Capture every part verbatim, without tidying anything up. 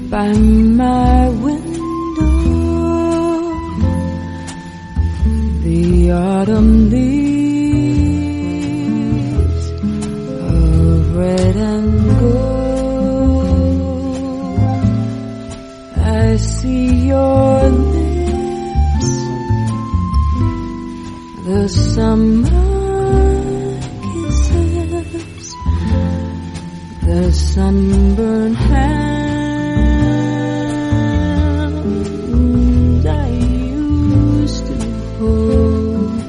by my window, the autumn leaves of red and gold. I see your lips, the summer kisses, the sunburned hand I used to hold.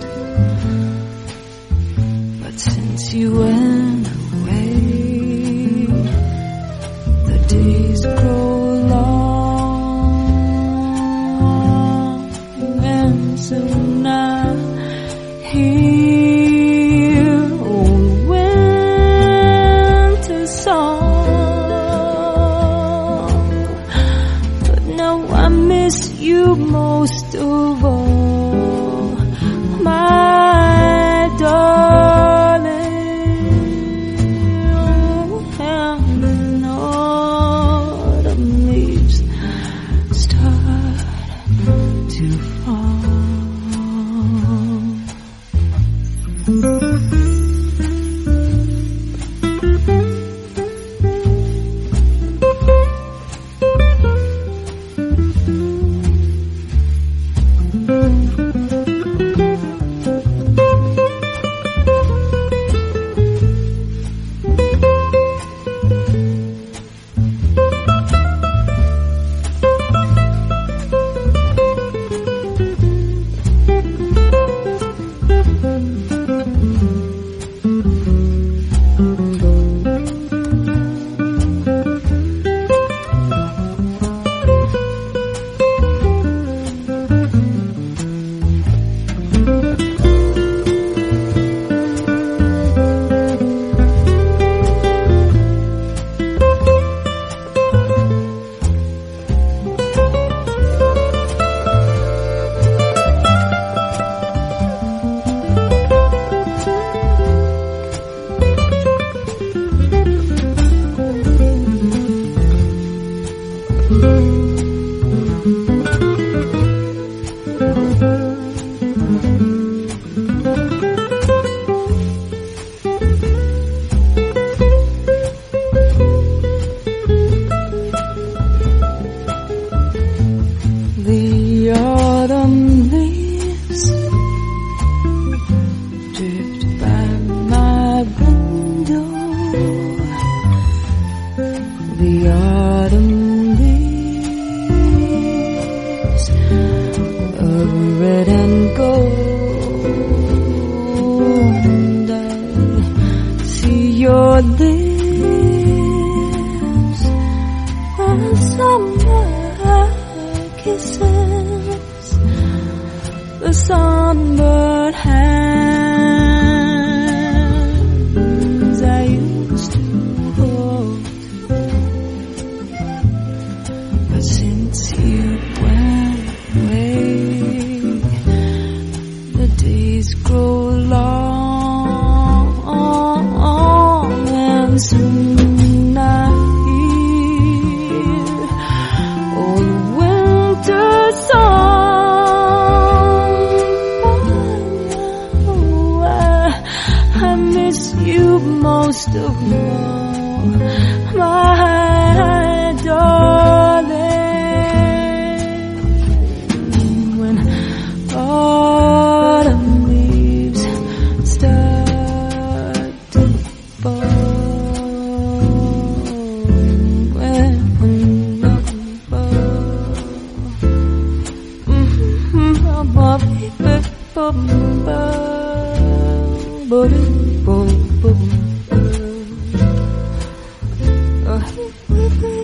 But since you went away, the days grow long, and soon I hear old winter song. But now I miss you most of all, my darling. And autumn leaves start to fall. The autumn leaves drift by my window. The autumn leaves of red and gold. I see your lips, the summer kisses, the sunburned hands I used to hold. But since you went away, the days grow long, and soon I hear old winter song. Oh, I, I miss you most of all, my darling. When autumn leaves start to fall, when autumn falls.